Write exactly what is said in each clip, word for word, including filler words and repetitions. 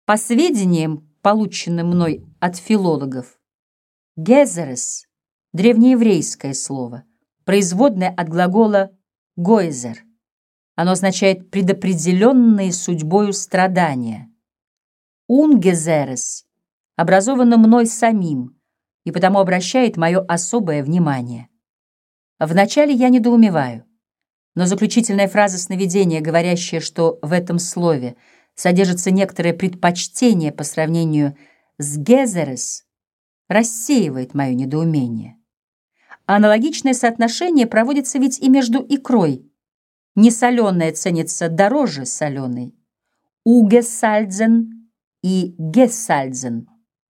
По сведениям, полученным мной от филологов, «гезерес» — древнееврейское слово, производное от глагола «гоэзер». Оно означает «предопределенные судьбою страдания». «Унгезерес» образовано мной самим и потому обращает мое особое внимание. Вначале я недоумеваю, но заключительная фраза сновидения, говорящая, что в этом слове содержится некоторое предпочтение по сравнению с «гезерес», рассеивает мое недоумение. Аналогичное соотношение проводится ведь и между икрой. Несоленая ценится дороже соленой. «Угесальдзен» и «гесальдзен».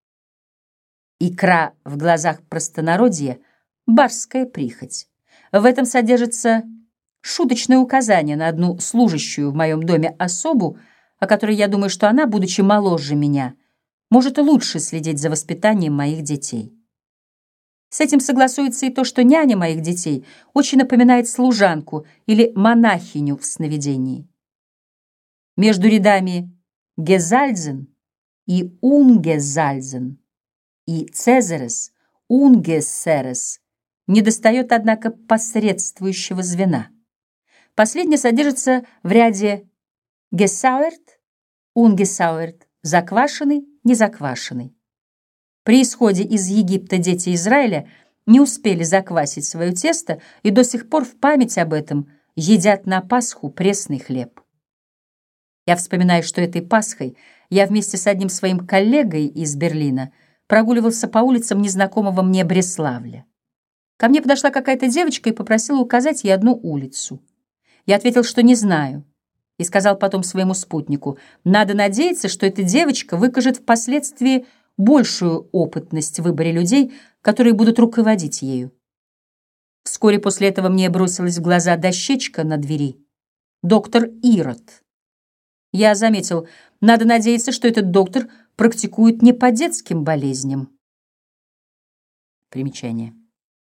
Икра в глазах простонародья — барская прихоть. В этом содержится шуточное указание на одну служащую в моем доме особу, о которой я думаю, что она, будучи моложе меня, может и лучше следить за воспитанием моих детей. С этим согласуется и то, что няня моих детей очень напоминает служанку или монахиню в сновидении. Между рядами «гезальдзен» и «унгезальдзен» и «цезерес», «унгессерес» недостает, однако, посредствующего звена. Последнее содержится в ряде «гесауэрт», «унгесауэрт», «заквашенный», «незаквашенный». При исходе из Египта дети Израиля не успели заквасить свое тесто и до сих пор в память об этом едят на Пасху пресный хлеб. Я вспоминаю, что этой Пасхой я вместе с одним своим коллегой из Берлина прогуливался по улицам незнакомого мне Бреславля. Ко мне подошла какая-то девочка и попросила указать ей одну улицу. Я ответил, что не знаю, и сказал потом своему спутнику: надо надеяться, что эта девочка выкажет впоследствии большую опытность в выборе людей, которые будут руководить ею. Вскоре после этого мне бросилась в глаза дощечка на двери: «Доктор Ирод». Я заметил, надо надеяться, что этот доктор практикует не по детским болезням. Примечание.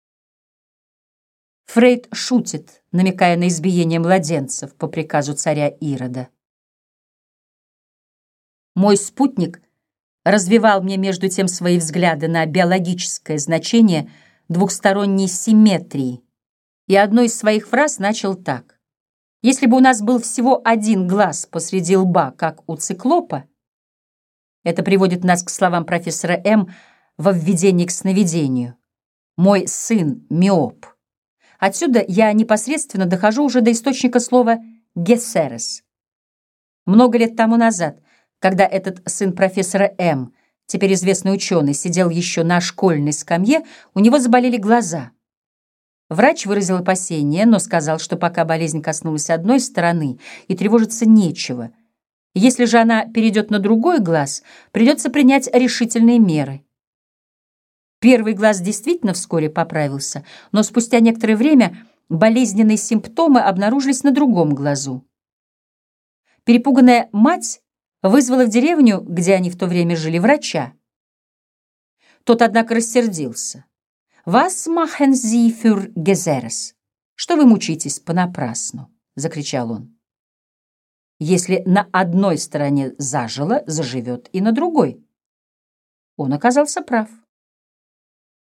Фрейд шутит, намекая на избиение младенцев по приказу царя Ирода. Мой спутник развивал мне между тем свои взгляды на биологическое значение двухсторонней симметрии, и одну из своих фраз начал так: «Если бы у нас был всего один глаз посреди лба, как у циклопа», это приводит нас к словам профессора М. во введении к сновидению: «Мой сын миоп». Отсюда я непосредственно дохожу уже до источника слова «гесерес». Много лет тому назад, когда этот сын профессора М., теперь известный ученый, сидел еще на школьной скамье, у него заболели глаза. Врач выразил опасение, но сказал, что пока болезнь коснулась одной стороны, и тревожиться нечего. Если же она перейдет на другой глаз, придется принять решительные меры. Первый глаз действительно вскоре поправился, но спустя некоторое время болезненные симптомы обнаружились на другом глазу. Перепуганная мать вызвала в деревню, где они в то время жили, врача. Тот, однако, рассердился. «Was machen Sie für Geseres?» «Что вы мучитесь понапрасну?» — закричал он. «Если на одной стороне зажило, заживет и на другой». Он оказался прав.